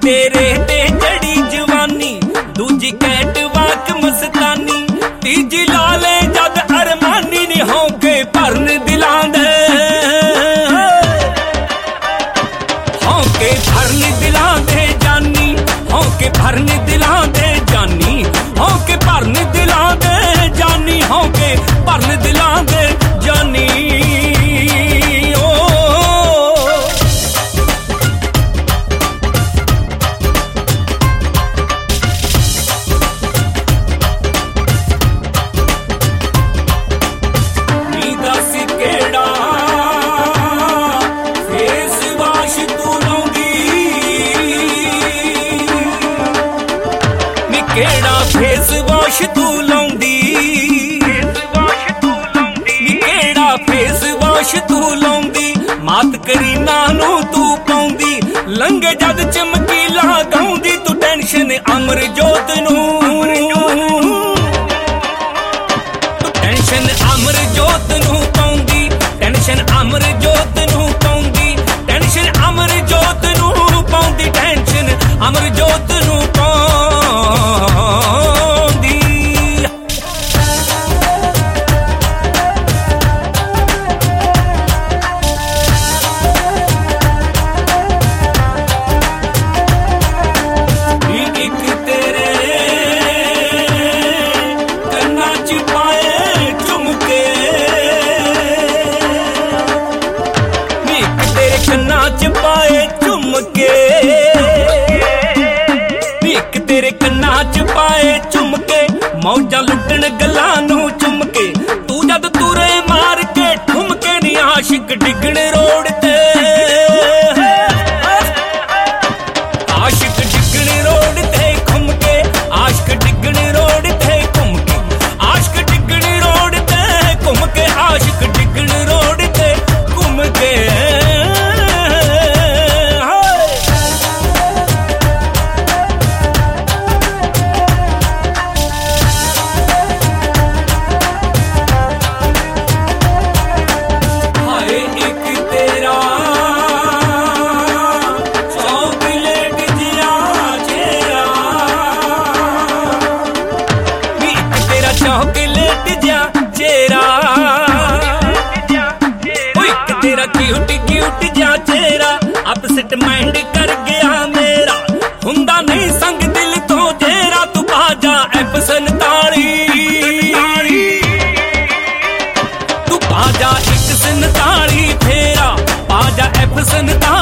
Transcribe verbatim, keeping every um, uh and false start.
तेरे ते जड़ी जवानी दूजी कैट वाक मस्तानी तीजी लाले जद अरमानी नी होके भरन दिलां दे होके भरन दिलां दे जानी होके भरन दिलां दे जानी होके भरन दिलां दे जानी होके भरन दिलां दे जानी केड़ा फेस वॉश तू लाउंदी केड़ा फेस वॉश तू लाउंदी मात करीना नू तू पाउंदी लंघे जद चमकीला गाउंदी तू टेंशन अमर जोत नू तू टेंशन अमर जोत नू पाउंदी टेंशन अमर जोत नू पाउंदी टेंशन अमर जोत नू पाउंदी टेंशन अमर जोत नू पाउंदी एक तेरे कन्ना च पाए झुमके एक तेरे कन्ना च पाए झुमके एक तेरे कन्ना च पाए झुमके मौजा लुटन गल्लां नू चुमके तू जद तुरे मार के ठुमके नी आशिक डिगण रोड ते आशिक डिगण रोड ते घुमके आशिक डिगण रोड ते घुमके आशिक डिगण रोड ते घुमके आशिक डिगण रोड ते घुमके चॉकलेट जा चेहरा एक तेरा क्यूट क्यूट जा चेहरा अपसेट माइंड कर गया मेरा हुंदा नहीं संग दिल तो जेरा तू बाजा एफ संताली तू बाजा एक संताली फेरा बाजा एफ संताली